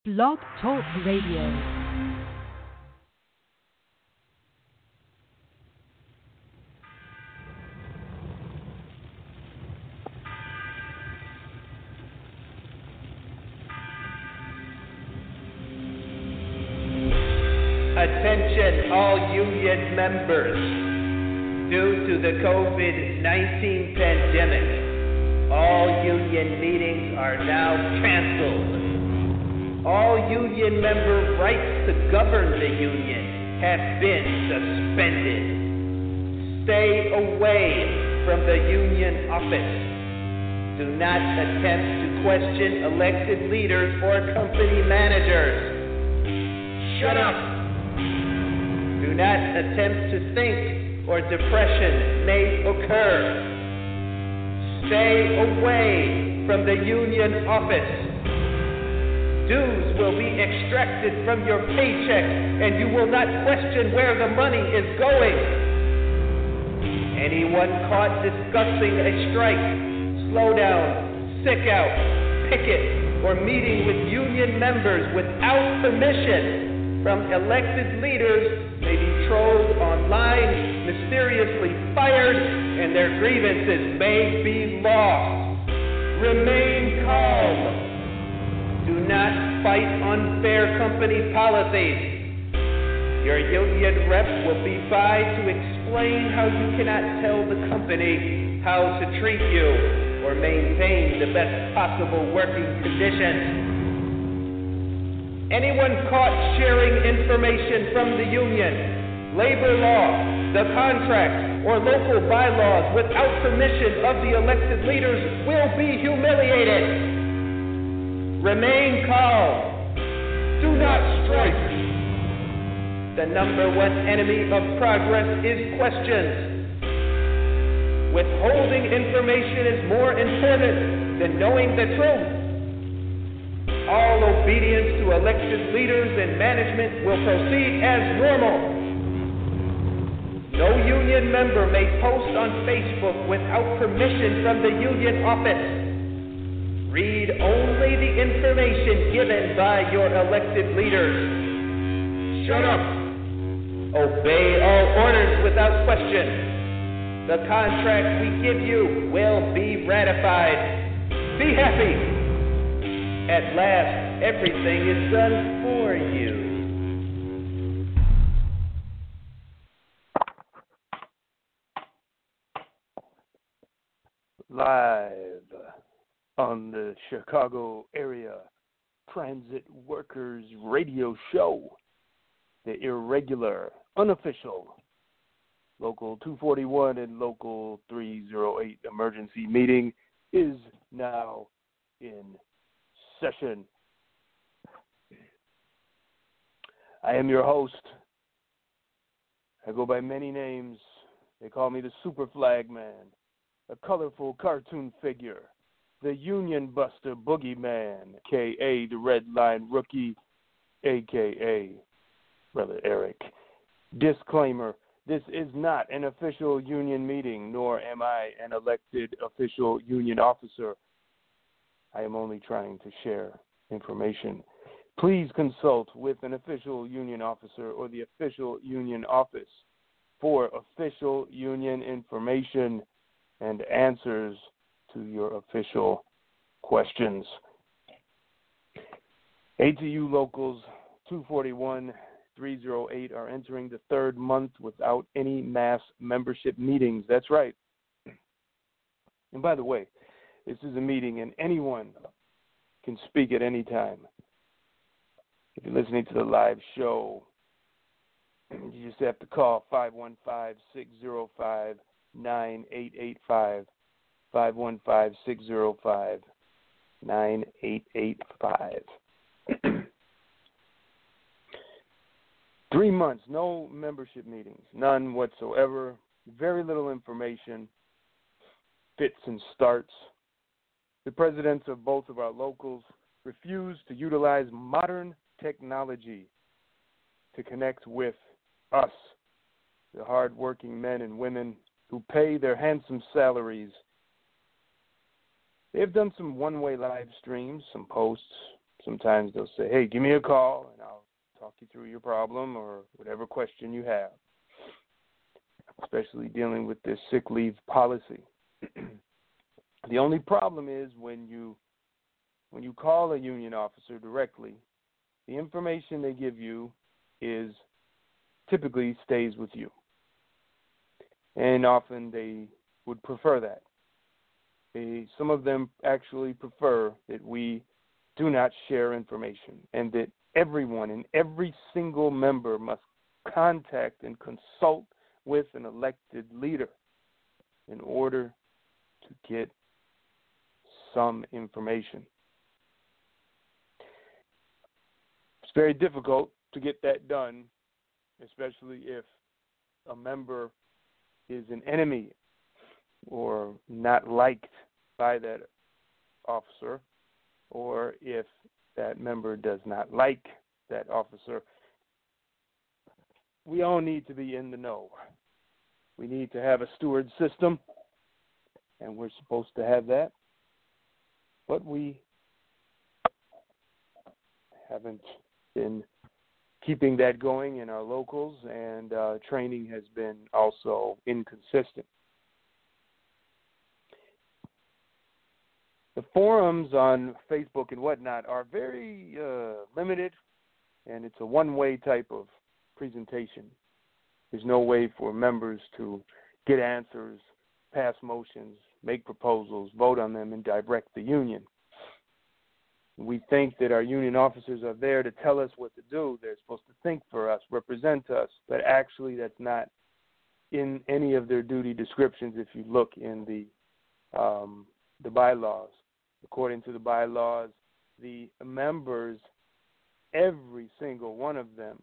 Blog Talk Radio. Attention all union members. Due to the COVID-19 pandemic, all union meetings are now canceled. All union member rights to govern the union have been suspended. Stay away from the union office. Do not attempt to question elected leaders or company managers. Shut up. Do not attempt to think or depression may occur. Stay away from the union office. Dues will be extracted from your paycheck and you will not question where the money is going. Anyone caught discussing a strike, slowdown, sick out, picket, or meeting with union members without permission from elected leaders may be trolled online, mysteriously fired, and their grievances may be lost. Remain calm. Do not fight unfair company policies. Your union rep will be by to explain how you cannot tell the company how to treat you or maintain the best possible working conditions. Anyone caught sharing information from the union, labor law, the contract, or local bylaws without permission of the elected leaders will be humiliated. Remain calm. Do not strike. The number one enemy of progress is questions. Withholding information is more important than knowing the truth. All obedience to elected leaders and management will proceed as normal. No union member may post on Facebook without permission from the union office. Read only the information given by your elected leaders. Shut up. Obey all orders without question. The contract we give you will be ratified. Be happy. At last, everything is done for you. Live on the Chicago Area Transit Workers Radio Show, the irregular, unofficial Local 241 and Local 308 emergency meeting is now in session. I am your host. I go by many names. They call me the Super Flag Man, a colorful cartoon figure, the Union Buster Boogeyman, a.k.a. the Red Line Rookie, a.k.a. Brother Eric. Disclaimer, this is not an official union meeting, nor am I an elected official union officer. I am only trying to share information. Please consult with an official union officer or the official union office for official union information and answers to your official questions. ATU Locals 241, 308 are entering the third month without any mass membership meetings. That's right. And by the way, this is a meeting and anyone can speak at any time. If you're listening to the live show, you just have to call 515-605-9885. 515-605-9885. 3 months, no membership meetings, none whatsoever, very little information, fits and starts. The presidents of both of our locals refuse to utilize modern technology to connect with us, the hardworking men and women who pay their handsome salaries. They have done some one-way live streams, some posts, sometimes they'll say, hey, give me a call and I'll talk you through your problem or whatever question you have, especially dealing with this sick leave policy. The only problem is when you call a union officer directly, the information they give you is typically stays with you. And often they would prefer that. Some of them actually prefer that we do not share information and that everyone and every single member must contact and consult with an elected leader in order to get some information. It's very difficult to get that done, especially if a member is an enemy or not liked by that officer, or if that member does not like that officer. We all need to be in the know. We need to have a steward system, and we're supposed to have that, but we haven't been keeping that going in our locals, and training has been also inconsistent. The forums on Facebook and whatnot are very limited, and it's a one-way type of presentation. There's no way for members to get answers, pass motions, make proposals, vote on them, and direct the union. We think that our union officers are there to tell us what to do. They're supposed to think for us, represent us, but actually that's not in any of their duty descriptions if you look in the bylaws. According to the bylaws, the members, every single one of them,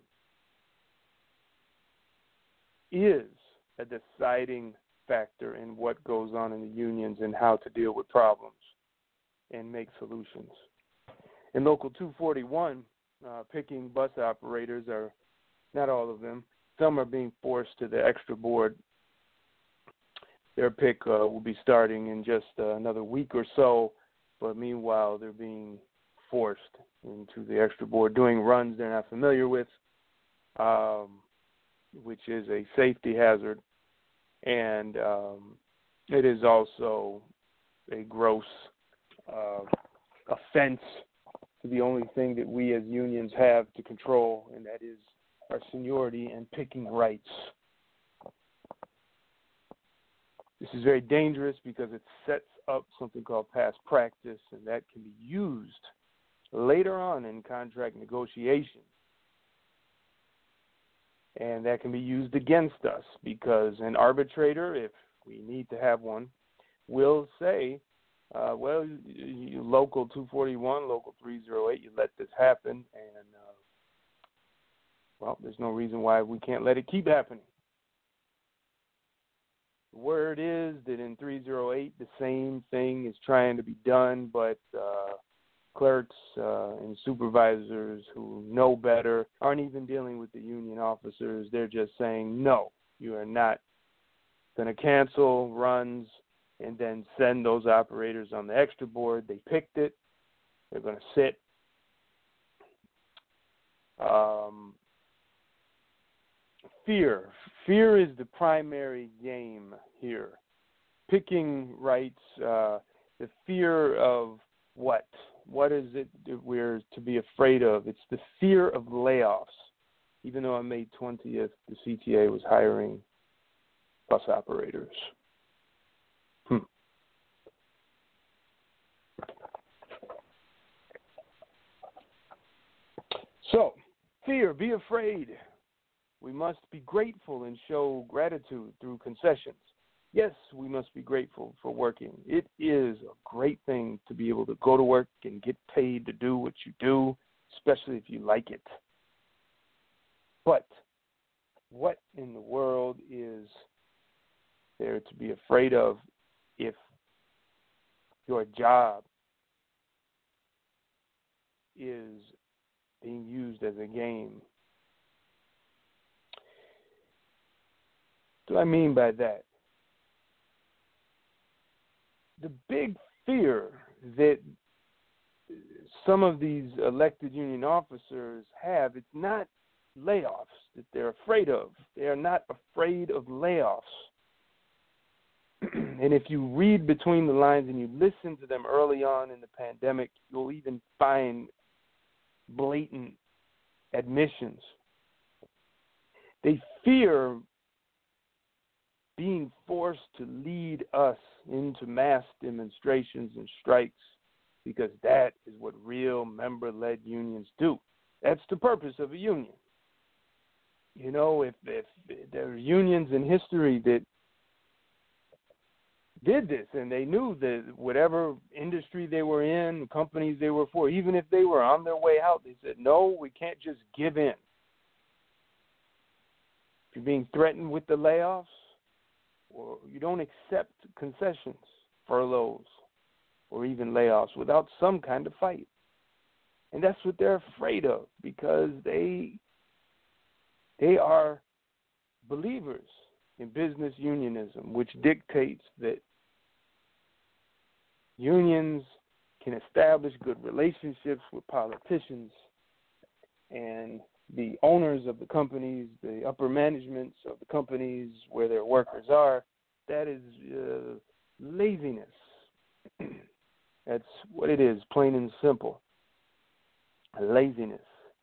is a deciding factor in what goes on in the unions and how to deal with problems and make solutions. In Local 241, picking bus operators are, not all of them, some are being forced to the extra board. Their pick will be starting in just another week or so, but meanwhile they're being forced into the extra board, doing runs they're not familiar with, which is a safety hazard, and it is also a gross offense to the only thing that we as unions have to control, and that is our seniority and picking rights. This is very dangerous because it sets up something called past practice, and that can be used later on in contract negotiations. And that can be used against us because an arbitrator, if we need to have one, will say, well, you Local 241, Local 308, you let this happen, and, well, there's no reason why we can't let it keep happening. The word is that in 308, the same thing is trying to be done, but clerks and supervisors who know better aren't even dealing with the union officers. They're just saying, no, you are not going to cancel runs and then send those operators on the extra board. They picked it. They're going to sit. Fear is the primary game here. Picking rights, the fear of what? What is it that we're to be afraid of? It's the fear of layoffs. Even though on May 20th, the CTA was hiring bus operators. So, fear, be afraid. We must be grateful and show gratitude through concessions. Yes, we must be grateful for working. It is a great thing to be able to go to work and get paid to do what you do, especially if you like it. But what in the world is there to be afraid of if your job is being used as a game? What do I mean by that? The big fear that some of these elected union officers have, it's not layoffs that they're afraid of. They are not afraid of layoffs. And if you read between the lines and you listen to them early on in the pandemic, you'll even find blatant admissions. They fear being forced to lead us into mass demonstrations and strikes because that is what real member-led unions do. That's the purpose of a union. You know, if there are unions in history that did this and they knew that whatever industry they were in, companies they were for, even if they were on their way out, they said, no, we can't just give in. If you're being threatened with the layoffs, or you don't accept concessions, furloughs, or even layoffs without some kind of fight. And that's what they're afraid of, because they are believers in business unionism, which dictates that unions can establish good relationships with politicians and the owners of the companies, the upper managements of the companies where their workers are. That is laziness. That's what it is, plain and simple. Laziness.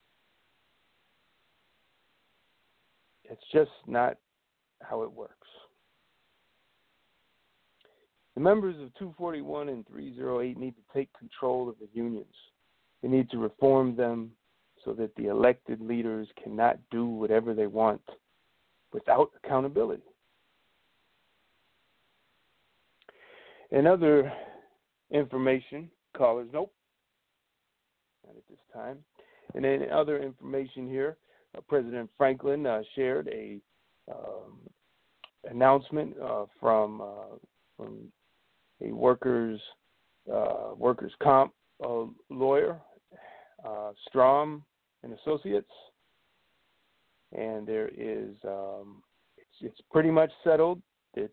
It's just not how it works. The members of 241 and 308 need to take control of the unions. They need to reform them so that the elected leaders cannot do whatever they want without accountability. And other information, callers, nope, not at this time. And then other information here, President Franklin shared a announcement from a workers' comp lawyer, Strom and Associates, and there is it's pretty much settled that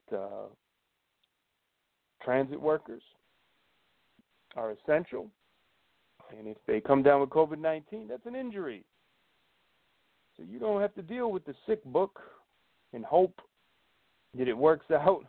transit workers are essential, and if they come down with COVID-19, that's an injury. So you don't have to deal with the sick book and hope that it works out.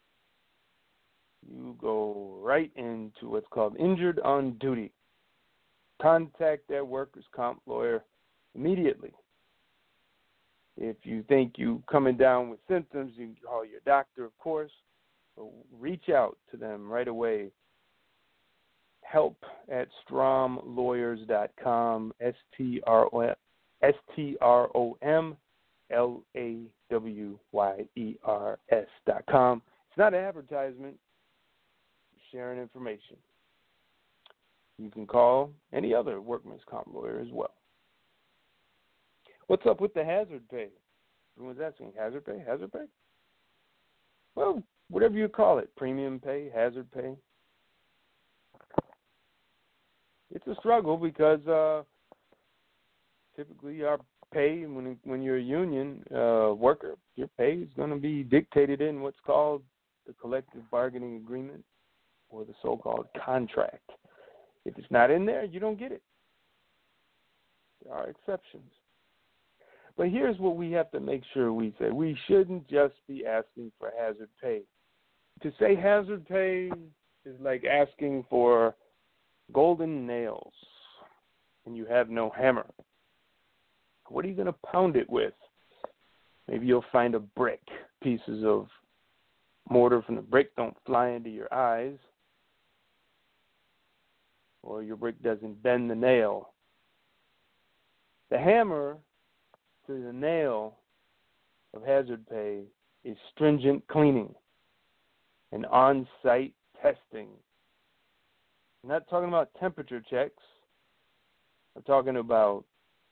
You go right into what's called injured on duty. Contact that workers' comp lawyer immediately. If you think you're coming down with symptoms, you can call your doctor, of course. But reach out to them right away. help@stromlawyers.com, STROMLAWYERS.com. It's not an advertisement. It's sharing information. You can call any other workman's comp lawyer as well. What's up with the hazard pay? Everyone's asking, hazard pay? Hazard pay? Well, whatever you call it, premium pay, hazard pay. It's a struggle because typically our pay, when you're a union worker, your pay is going to be dictated in what's called the collective bargaining agreement or the so-called contract. If it's not in there, you don't get it. There are exceptions. But here's what we have to make sure we say. We shouldn't just be asking for hazard pay. To say hazard pay is like asking for golden nails and you have no hammer. What are you going to pound it with? Maybe you'll find a brick. Pieces of mortar from the brick don't fly into your eyes. Or your brick doesn't bend the nail. The hammer to the nail of hazard pay is stringent cleaning and on-site testing. I'm not talking about temperature checks. I'm talking about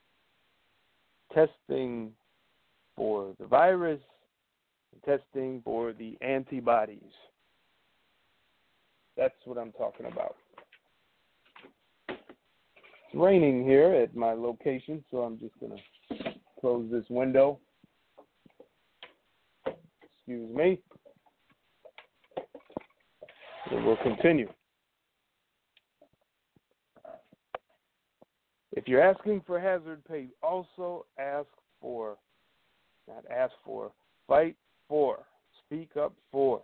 testing for the virus and testing for the antibodies. That's what I'm talking about. It's raining here at my location, so I'm just going to close this window. Excuse me. And we'll continue. If you're asking for hazard pay, also fight for, speak up for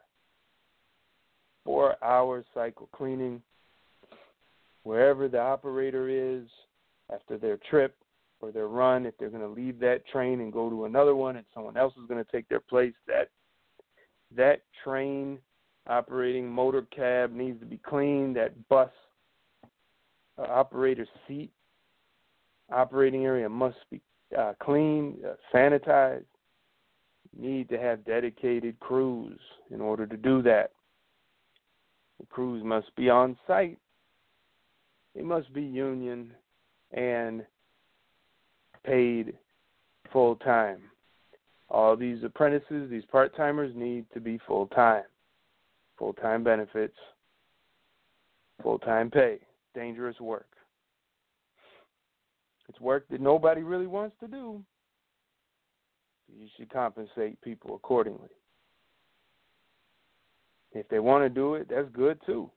4-hour cycle cleaning wherever the operator is after their trip or their run. If they're going to leave that train and go to another one and someone else is going to take their place, that train operating motor cab needs to be cleaned. That bus operator seat operating area must be cleaned, sanitized. You need to have dedicated crews in order to do that. The crews must be on site. They must be union and paid full time. All these apprentices, these part-timers need to be full-time. Full-time benefits, full-time pay. Dangerous work. It's work that nobody really wants to do. You should compensate people accordingly. If they want to do it, that's good too.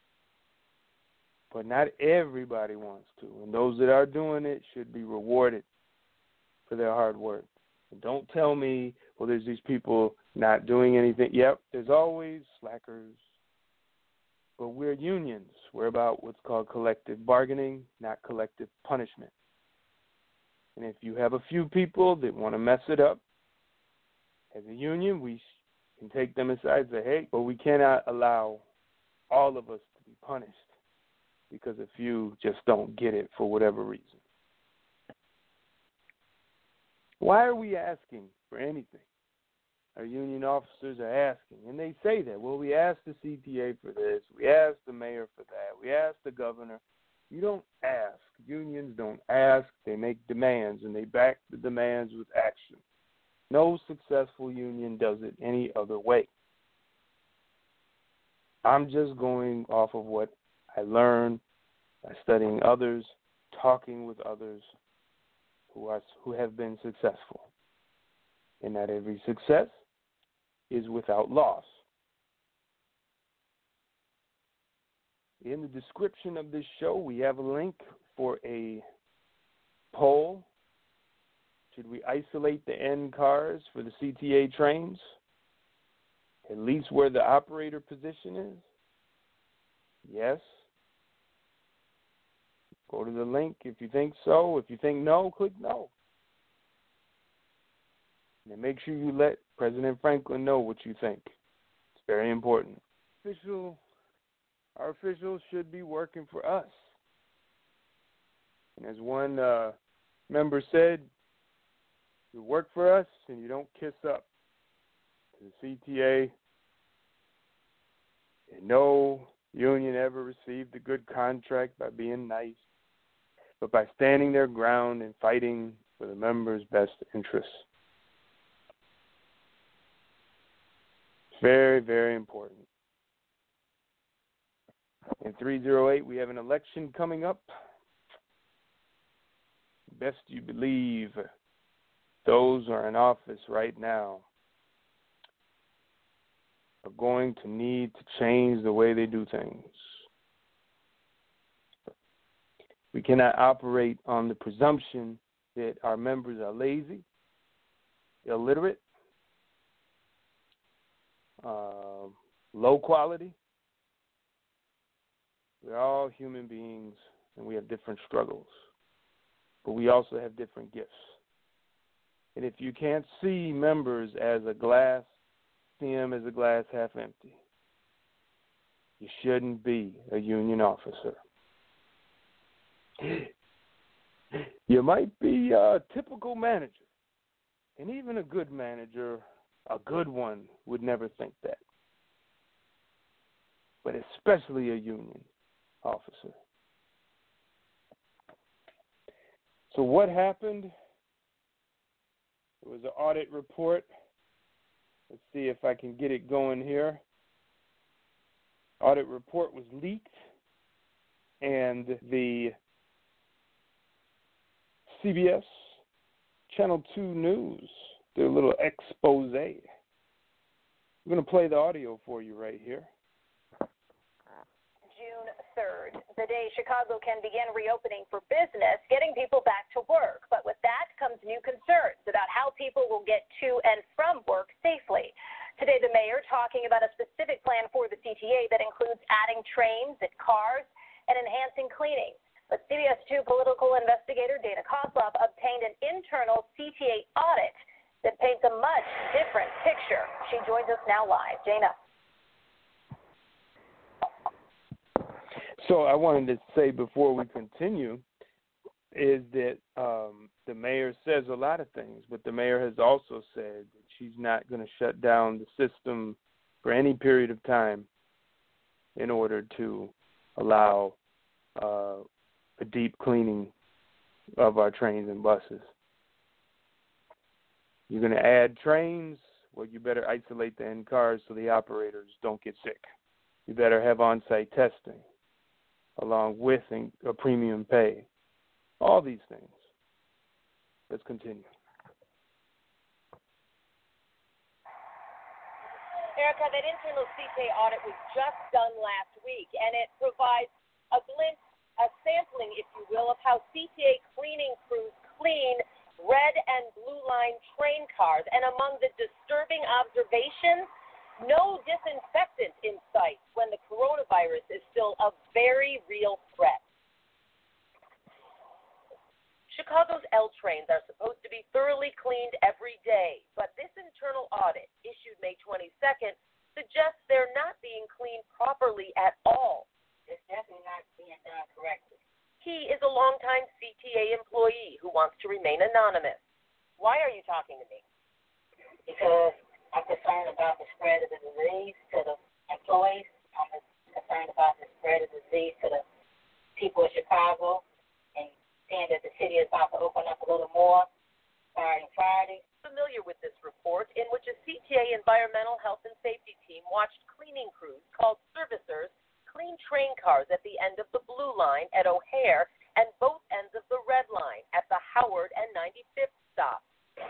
But not everybody wants to. And those that are doing it should be rewarded for their hard work. And don't tell me, well, there's these people not doing anything. Yep, there's always slackers. But we're unions. We're about what's called collective bargaining, not collective punishment. And if you have a few people that want to mess it up, as a union, we can take them aside and say, hey, but we cannot allow all of us to be punished because a few just don't get it for whatever reason. Why are we asking for anything? Our union officers are asking, and they say that. Well, we asked the CTA for this. We asked the mayor for that. We asked the governor. You don't ask. Unions don't ask. They make demands, and they back the demands with action. No successful union does it any other way. I'm just going off of what I learned by studying others, talking with others who have been successful. And not every success is without loss. In the description of this show, we have a link for a poll. Should we isolate the end cars for the CTA trains, at least where the operator position is? Yes. Go to the link if you think so. If you think no, click no. And make sure you let President Franklin know what you think. It's very important. Our officials should be working for us. And as one member said, you work for us and you don't kiss up to the CTA. And no union ever received a good contract by being nice, but by standing their ground and fighting for the members' best interests. Very, very important. In 308, we have an election coming up. Best you believe those who are in office right now are going to need to change the way they do things. We cannot operate on the presumption that our members are lazy, illiterate, low quality. We're all human beings, and we have different struggles. But we also have different gifts. And if you can't see members as a glass, see them as a glass half empty, you shouldn't be a union officer. You might be a typical manager. And even a good manager, a good one, would never think that. But especially a union officer. So what happened? It was an audit report. Let's see if I can get it going here. Audit report was leaked, and the CBS Channel 2 News did a little expose. I'm going to play the audio for you right here. June 3rd, the day Chicago can begin reopening for business, getting people back to work. But with that comes new concerns about how people will get to and from work safely. Today, the mayor talking about a specific plan for the CTA that includes adding trains and cars and enhancing cleaning. But CBS 2 political investigator Dana Kozlov obtained an internal CTA audit that paints a much different picture. She joins us now live. Dana. So I wanted to say before we continue is that the mayor says a lot of things, but the mayor has also said that she's not going to shut down the system for any period of time in order to allow a deep cleaning of our trains and buses. You're going to add trains, well, you better isolate the end cars so the operators don't get sick. You better have on-site testing along with a premium pay. All these things. Let's continue. Erica, that internal CTA audit was just done last week, and it provides a glimpse, a sampling, if you will, of how CTA cleaning crews clean red and blue line train cars. And among the disturbing observations, no disinfectant in sight when the coronavirus is still a very real threat. Chicago's L trains are supposed to be thoroughly cleaned every day, but this internal audit, issued May 22nd, suggests they're not being cleaned properly at all. It's definitely not being done correctly. He is a longtime CTA employee who wants to remain anonymous. Why are you talking to me? Because I'm concerned about the spread of the disease to the employees. I'm concerned about the spread of the disease to the people of Chicago, and seeing that the city is about to open up a little more starting Friday. Familiar with this report in which a CTA environmental health and safety team watched cleaning crews called servicers clean train cars at the end of the Blue Line at O'Hare and both ends of the Red Line at the Howard and 95th stops.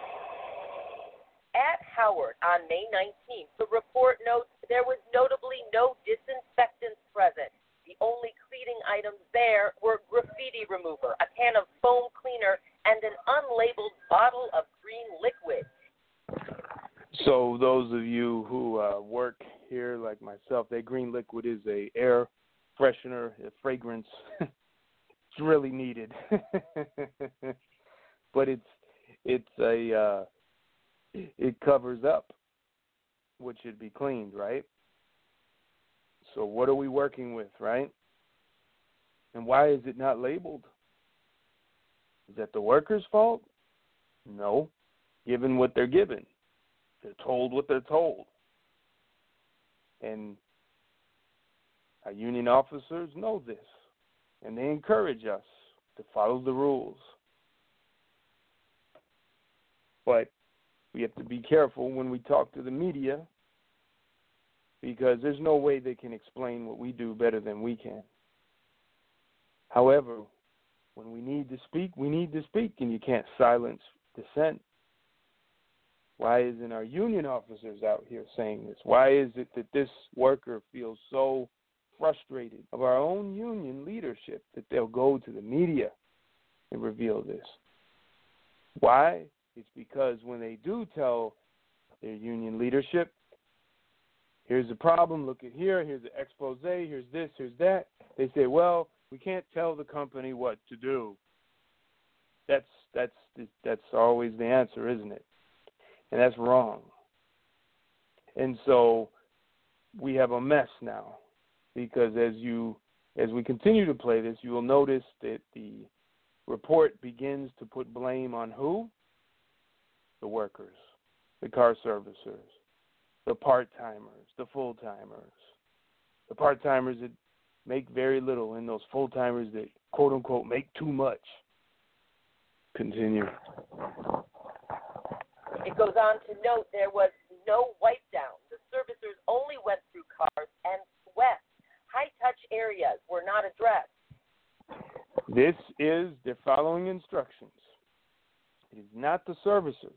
At Howard on May 19th, the report notes there was notably no disinfectants present. The only cleaning items there were graffiti remover, a can of foam cleaner, and an unlabeled bottle of green liquid. So those of you who work here like myself, that green liquid is a air freshener, a fragrance. It's really needed. But it covers up what should be cleaned, right? So what are we working with, right? And why is it not labeled? Is that the workers' fault? No. Given what they're given. They're told what they're told. And our union officers know this. And they encourage us to follow the rules. But we have to be careful when we talk to the media, because there's no way they can explain what we do better than we can. However, when we need to speak, we need to speak, and you can't silence dissent. Why isn't our union officers out here saying this? Why is it that this worker feels so frustrated of our own union leadership that they'll go to the media and reveal this? Why? It's because when they do tell their union leadership, here's the problem, look at here, here's the expose, here's this, here's that, they say, well, we can't tell the company what to do. That's always the answer, isn't it? And that's wrong. And so we have a mess now, because as we continue to play this, you will notice that the report begins to put blame on who? The workers, the car servicers, the part-timers, the full-timers, the part-timers that make very little, and those full-timers that, quote-unquote, make too much. Continue. It goes on to note there was no wipe down. The servicers only went through cars and swept. High-touch areas were not addressed. They're following instructions. It is not the servicers.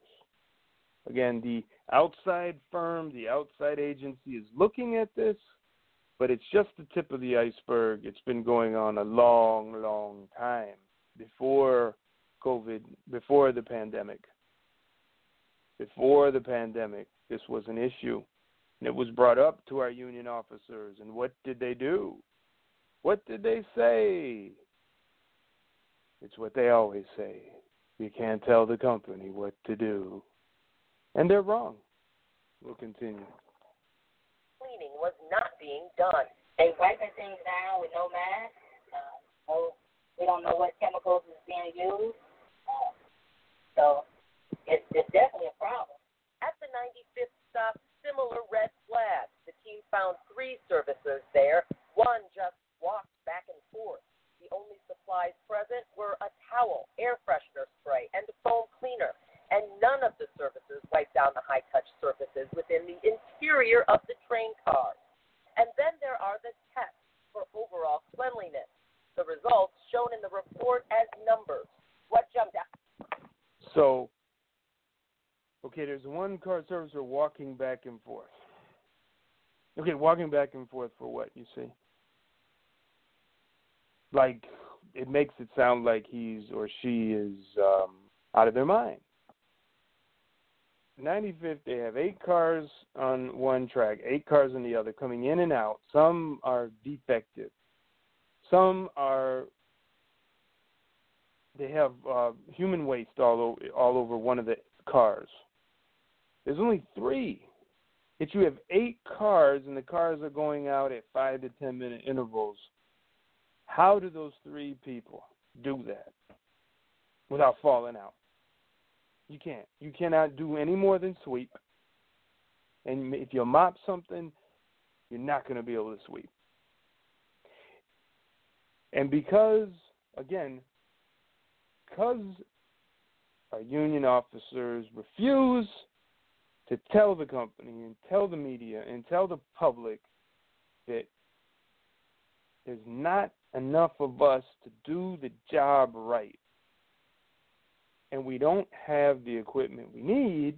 Again, the outside firm, the outside agency is looking at this, But it's just the tip of the iceberg. It's been going on a long, long time before COVID, before the pandemic. Before the pandemic, this was an issue. And it was brought up to our union officers. And what did they do? What did they say? It's what they always say. You can't tell the company what to do. And they're wrong. We'll continue. Cleaning was not being done. They wiping things down with no mask. We don't know what chemicals is being used. So it's definitely a problem. At the 95th stop, similar red flags. The team found 3 services there. One just walked back and forth. The only supplies present were a towel, air freshener spray, and a foam cleaner. And none of the services wiped down the high-touch surfaces within the interior of the train cars. And then there are the tests for overall cleanliness. The results shown in the report as numbers. What jumped out? So, okay, there's one car servicer walking back and forth. Okay, walking back and forth for what, you see? Like, it makes it sound like he's or she is out of their mind. 95th, they have 8 cars on one track, 8 cars on the other, coming in and out. Some are defective. Some are, they have human waste all over one of the cars. There's only 3. If you have 8 cars and the cars are going out at 5 to 10 minute intervals, how do those 3 people do that without falling out? You can't. You cannot do any more than sweep. And if you mop something, you're not going to be able to sweep. And because our union officers refuse to tell the company and tell the media and tell the public that there's not enough of us to do the job right, and we don't have the equipment we need,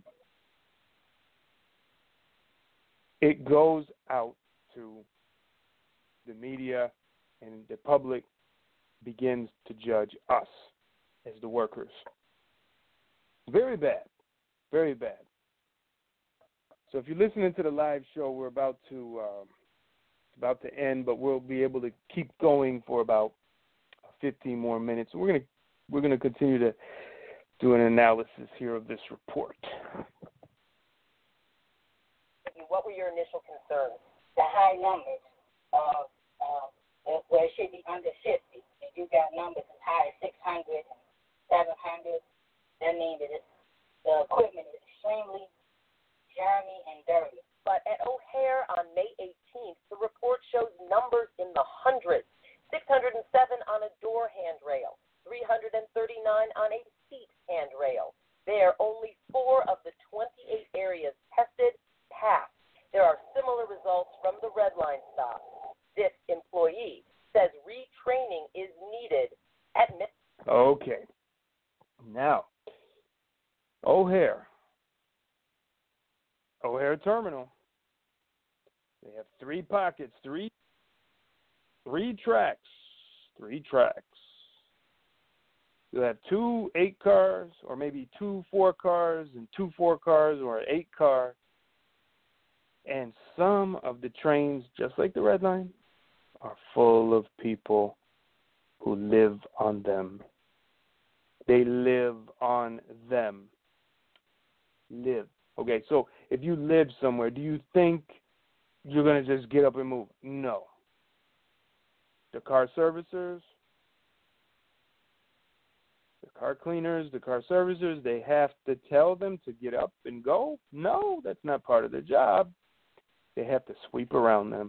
it goes out to the media, and the public begins to judge us as the workers. Very bad. Very bad. So if you're listening to the live show, we're about to end, but we'll be able to keep going for about 15 more minutes. We're gonna continue to do an analysis here of this report. What were your initial concerns? The high numbers of where it should be under 50. If you got numbers as high as 600 and 700, that means that the equipment is extremely germy and dirty. But at O'Hare on May 18th, the report shows numbers in the hundreds. 607 on a door handrail, 339 on a seat handrail. There, only 4 of the 28 areas tested passed. There are similar results from the Red Line stop. This employee says retraining is needed at Okay. Now, O'Hare Terminal. They have 3 pockets, 3 tracks. You have 2 8 cars, or maybe 2 4 cars, and 2 4 cars, or an 8 car. And some of the trains, just like the Red Line, are full of people who live on them. They live on them. Live. Okay, so if you live somewhere, do you think you're going to just get up and move? No. The car servicers, the car cleaners, the car servicers, they have to tell them to get up and go? No, that's not part of their job. They have to sweep around them.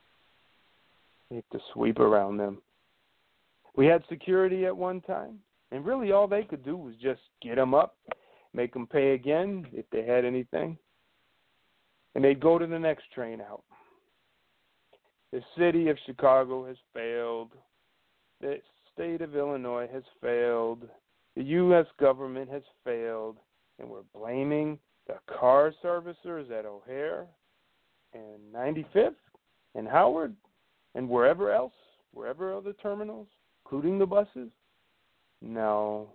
We had security at one time, and really all they could do was just get them up, make them pay again if they had anything, and they'd go to the next train out. The city of Chicago has failed. The state of Illinois has failed. The U.S. government has failed, and we're blaming the car servicers at O'Hare and 95th and Howard and wherever else, wherever other terminals, including the buses? No.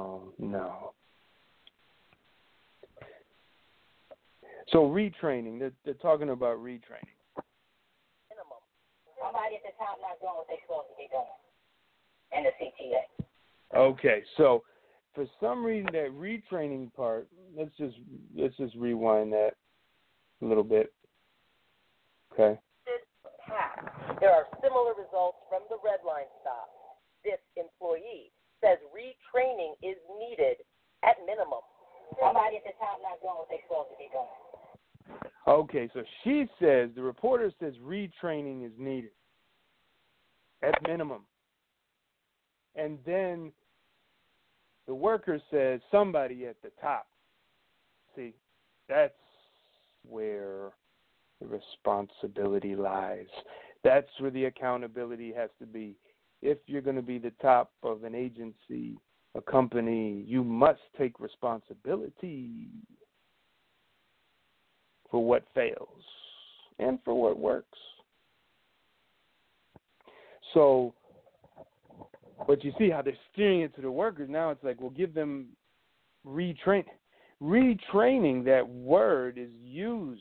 So retraining, they're talking about retraining. Minimum. Somebody at the top not doing what they're supposed to be doing in the CTA. Okay, so for some reason that retraining part, let's just rewind that a little bit. Okay. There are similar results from the Red Line stop. This employee says retraining is needed at minimum. Somebody at the top not doing what they're supposed to be doing. Okay, so she says, the reporter says retraining is needed at minimum. And then the worker says somebody at the top. See, that's where the responsibility lies. That's where the accountability has to be. If you're going to be the top of an agency, a company, you must take responsibility for what fails and for what works. So, but you see how they're steering it to the workers. Now it's like, we'll give them retraining. Retraining, that word is used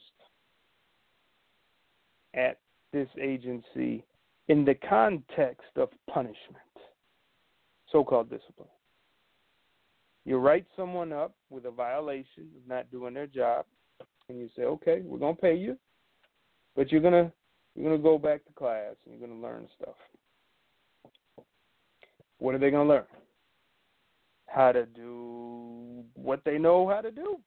at this agency in the context of punishment, so-called discipline. You write someone up with a violation of not doing their job, and you say, okay, we're going to pay you, but you're gonna go back to class and you're going to learn stuff. What are they going to learn? How to do what they know how to do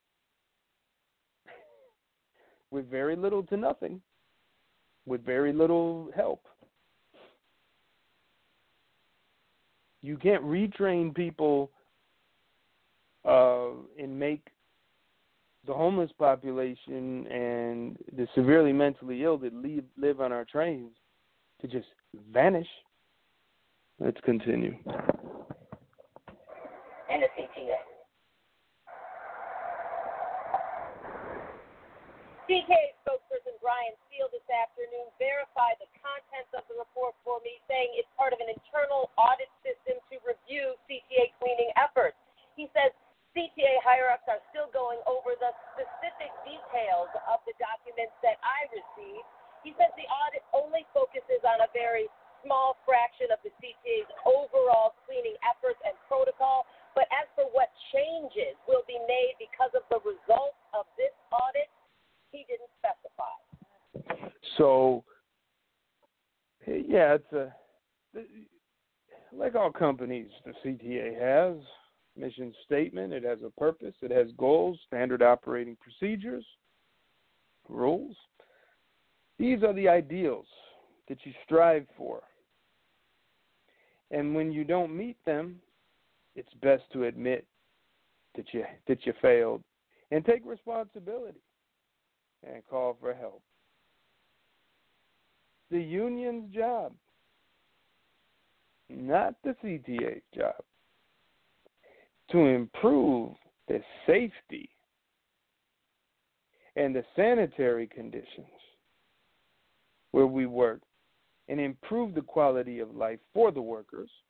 with very little to nothing, with very little help. You can't retrain people and make the homeless population and the severely mentally ill that live on our trains to just vanish. Let's continue. In the CTA. CTA spokesperson Brian Steele this afternoon verified the contents of the report for me, saying it's part of an internal audit system to review CTA cleaning efforts. He says CTA higher-ups are still going over the specific details of the documents that I received. He says the audit only focuses on a very small fraction of the CTA's overall cleaning efforts and protocol, but as for what changes will be made because of the results of this audit, he didn't specify. So, yeah, it's like all companies, the CTA has mission statement, it has a purpose, it has goals, standard operating procedures, rules. These are the ideals that you strive for. And when you don't meet them, it's best to admit that you failed and take responsibility and call for help. The union's job, not the CTA's job, to improve the safety and the sanitary conditions where we work and improve the quality of life for the workers